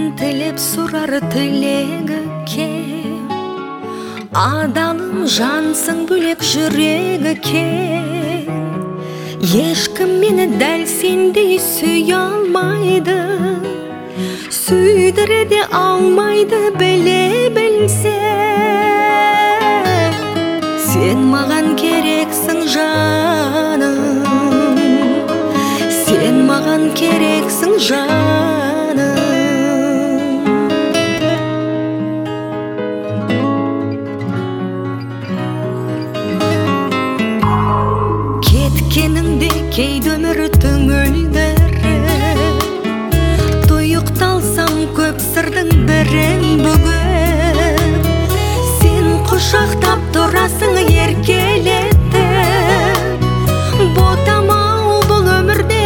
тілеп сұрар тілегі кем, адалым жансың бөлек жүрегі кем. Ешкім мені дәл сендей сүй алмайды, сүйдіре де алмайды, біле білсе. Сен маған керексің жаным, сен маған керексің жаным. Кеткеніңде кейде өмір түңілдіріп, тұйықталсам көп сырдың бірін бүгіп, сен құшақтап тұрасың еркелетіп, ботамау бұл өмірде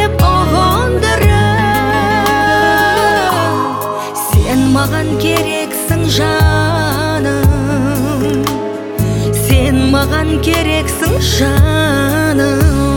ұғындырып. Сен маған керексің жаным, сен маған керексің жаным.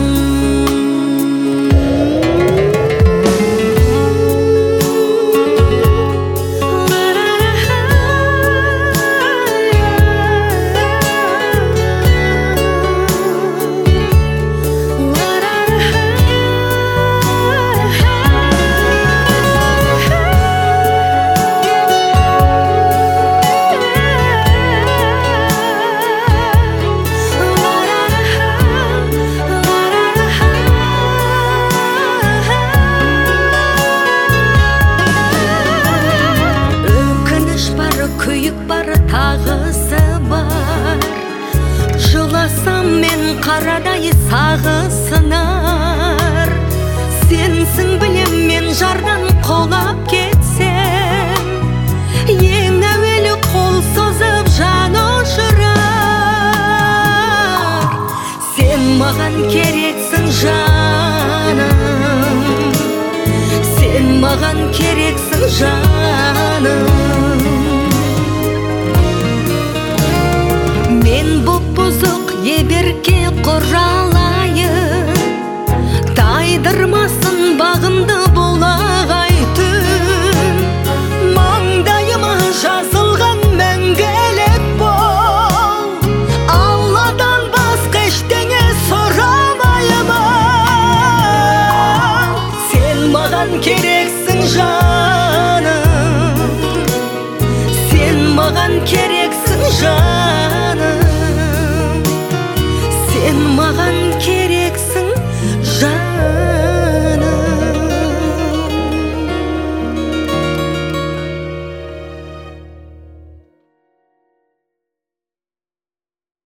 Күйік бар, тағысы бар, жыласам мен қарадай сағысынар. Сенсің білем мен жардан қолап кетсем, ең әуелі қол созып жан ұшырар. Сен маған керексің жаным, сен маған керексің жаным. Мен бұп-бұзық еберке құралайын, тайдырмасын бағымды бұлағай түн. Маңдайыма жазылған мәңгілік бол, Алладан басқа ештеңе сұрамаймын. Сен маған керексің жаным, сен маған керексің жаным.